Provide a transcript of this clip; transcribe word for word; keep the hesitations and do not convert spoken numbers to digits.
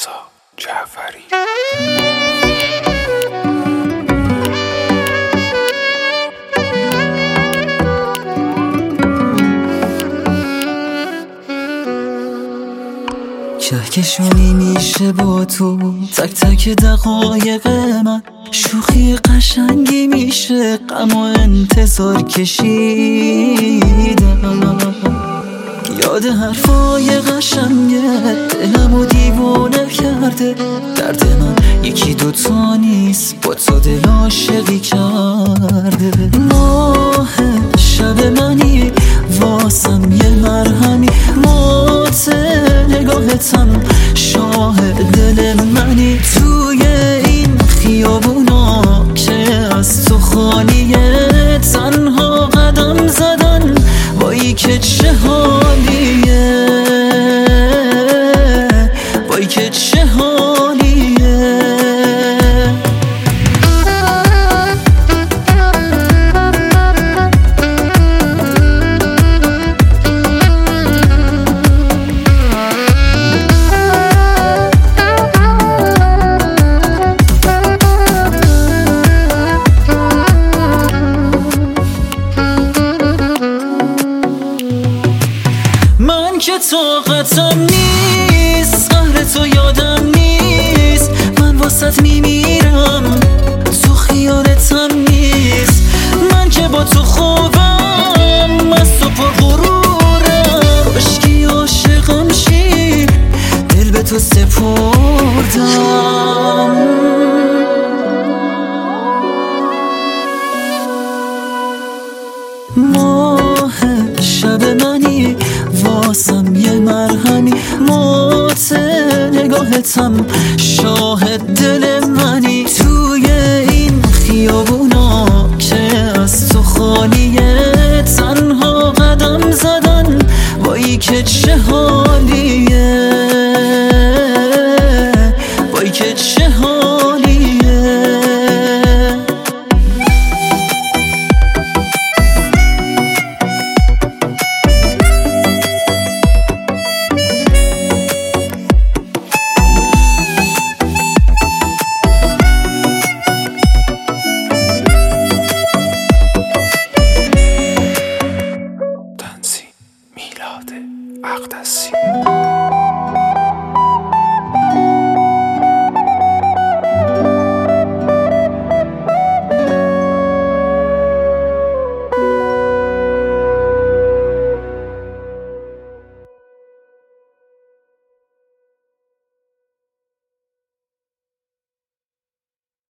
رضا جعفری. کهکشانی میشه با تو، تک تک دقایق من شوخی قشنگی میشه، غم و انتظار کشیدم. یاد حرفای قشنگه دلمو دیوونه کرده، درد من یکی دوتا نیست، با تو دل عاشقی کرده. ماه شب منی واسم یه مرهمی، موت نگاهتم شاهد دل منی. توی این خیابونا که از تو خالیه، تنها قدم زدن وای که چه حالیه، وای که چه حالیه. من که طاقتم نیست، قهر تو یادم نیست، من واسط میمیرم تو خیالتم نیست. من که با تو خوبم، از تو پر غرورم، عشقی عاشقم شی، دل به تو سپردم. ماه شب منی واسم یه مرهمی، موت نگاهتم شاهد دل من.